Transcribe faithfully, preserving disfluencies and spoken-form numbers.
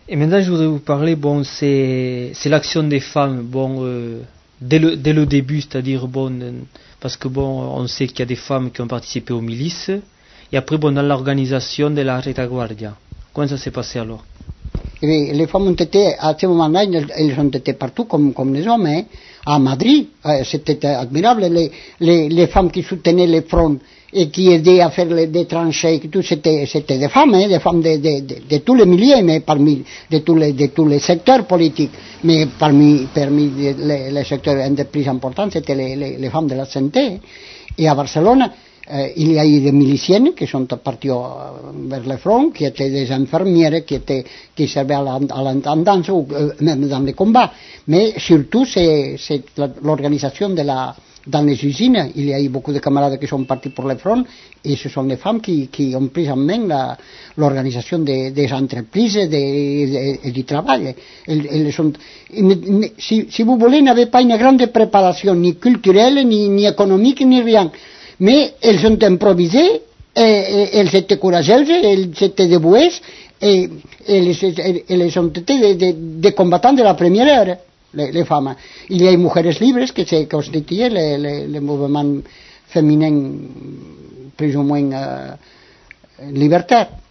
Et maintenant, je voudrais vous parler, bon, c'est, c'est l'action des femmes, bon, euh, dès le, dès le début, c'est-à-dire, bon, euh, parce que bon, on sait qu'il y a des femmes qui ont participé aux milices, et après, bon, dans l'organisation de la retaguardia. Comment ça s'est passé alors? Et les femmes ont été, à ce moment-là, elles ont été partout comme, comme les hommes, hein. À Madrid, euh, c'était admirable, les, les, les femmes qui soutenaient les fronts et qui aidaient à faire les, des tranchées, tout, c'était, c'était des femmes, hein, des femmes de, de, de, de tous les milieux, mais parmi, de tous les, de tous les secteurs politiques, mais parmi, parmi les, les secteurs un des plus importants, c'était les, les, les femmes de la santé. Et à Barcelone, Euh, il y a eu des miliciennes qui sont partis vers le front, qui étaient des infirmières, qui, étaient, qui servaient à l'intendance ou euh, même dans les combats. Mais surtout, c'est, c'est l'organisation de la, dans les usines. Il y a eu beaucoup de camarades qui sont partis pour le front et ce sont les femmes qui, qui ont pris en main la, l'organisation des, des entreprises et, de, et du travail. Elles, elles sont, si, si vous voulez, n'avaient pas une grande préparation ni culturelle, ni, ni économique, ni rien. Mais elles ont improvisé, et, et, elles étaient courageuses, elles étaient dévouées, et, et elles, elles ont été des, des, des combattants de la première heure, les, les femmes. Il y a eu Mujeres Libres, que se constituait le, le, le mouvement féminin plus ou moins euh, libertaire.